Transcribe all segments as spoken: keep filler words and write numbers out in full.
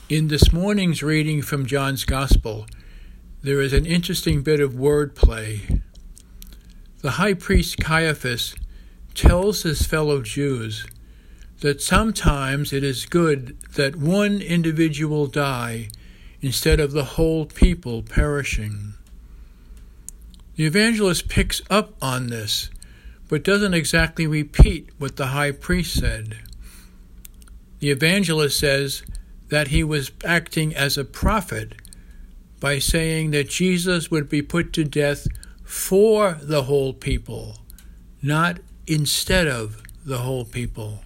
In this morning's reading from John's Gospel, there is an interesting bit of wordplay. The high priest Caiaphas tells his fellow Jews that sometimes it is good that one individual die instead of the whole people perishing. The evangelist picks up on this, but doesn't exactly repeat what the high priest said. The evangelist says that he was acting as a prophet by saying that Jesus would be put to death for the whole people, not instead of the whole people.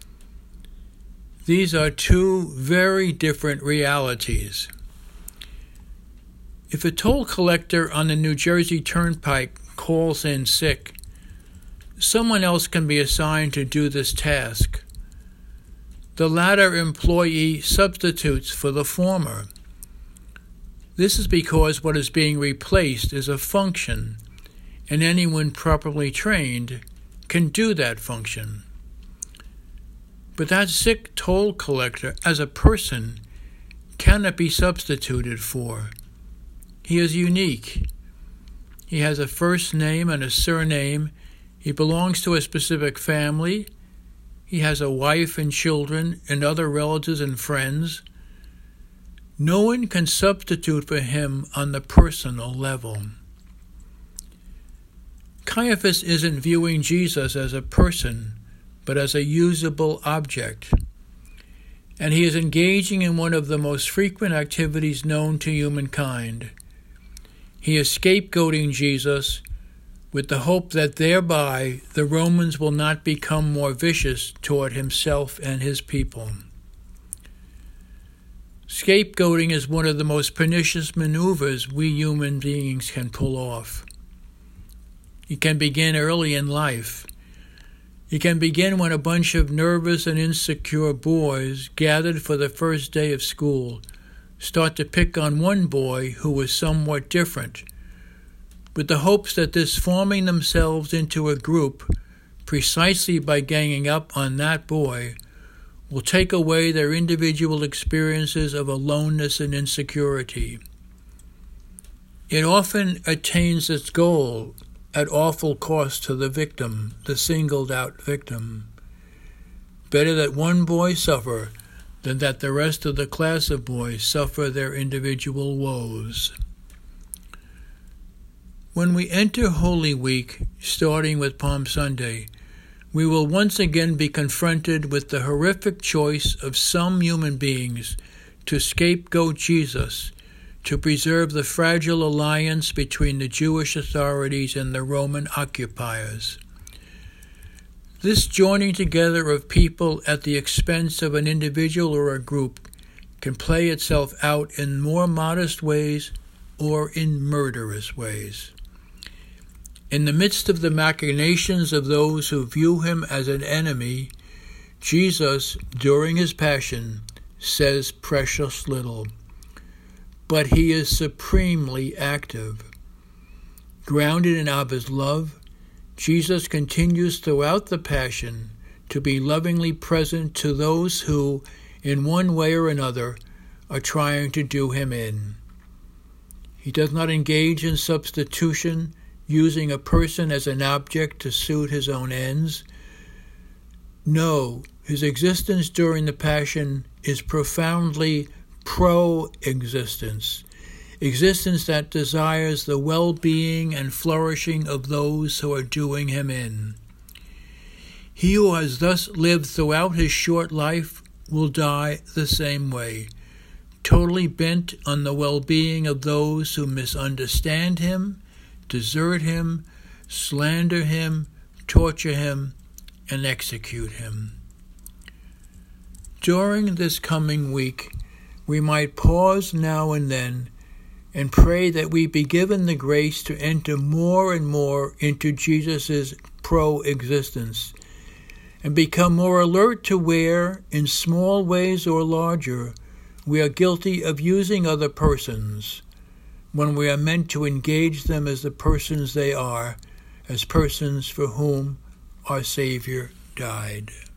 These are two very different realities. If a toll collector on the New Jersey Turnpike calls in sick, someone else can be assigned to do this task. The latter employee substitutes for the former. This is because what is being replaced is a function, and anyone properly trained can do that function. But that sick toll collector, as a person, cannot be substituted for. He is unique. He has a first name and a surname. He belongs to a specific family. He has a wife and children and other relatives and friends. No one can substitute for him on the personal level. Caiaphas isn't viewing Jesus as a person, but as a usable object. And he is engaging in one of the most frequent activities known to humankind. He is scapegoating Jesus with the hope that thereby the Romans will not become more vicious toward himself and his people. Scapegoating is one of the most pernicious maneuvers we human beings can pull off. It can begin early in life. It can begin when a bunch of nervous and insecure boys gathered for the first day of school start to pick on one boy who is somewhat different, with the hopes that this forming themselves into a group precisely by ganging up on that boy will take away their individual experiences of aloneness and insecurity. It often attains its goal at awful cost to the victim, the singled-out victim. Better that one boy suffer than that the rest of the class of boys suffer their individual woes. When we enter Holy Week, starting with Palm Sunday, we will once again be confronted with the horrific choice of some human beings to scapegoat Jesus to preserve the fragile alliance between the Jewish authorities and the Roman occupiers. This joining together of people at the expense of an individual or a group can play itself out in more modest ways or in murderous ways. In the midst of the machinations of those who view him as an enemy, Jesus, during his passion, says precious little. But he is supremely active. Grounded in Abba's love, Jesus continues throughout the Passion to be lovingly present to those who, in one way or another, are trying to do him in. He does not engage in substitution, using a person as an object to suit his own ends. No, his existence during the Passion is profoundly pro-existence, existence that desires the well-being and flourishing of those who are doing him in. He who has thus lived throughout his short life will die the same way, totally bent on the well-being of those who misunderstand him, desert him, slander him, torture him, and execute him. During this coming week, we might pause now and then and pray that we be given the grace to enter more and more into Jesus' pro-existence and become more alert to where, in small ways or larger, we are guilty of using other persons when we are meant to engage them as the persons they are, as persons for whom our Savior died.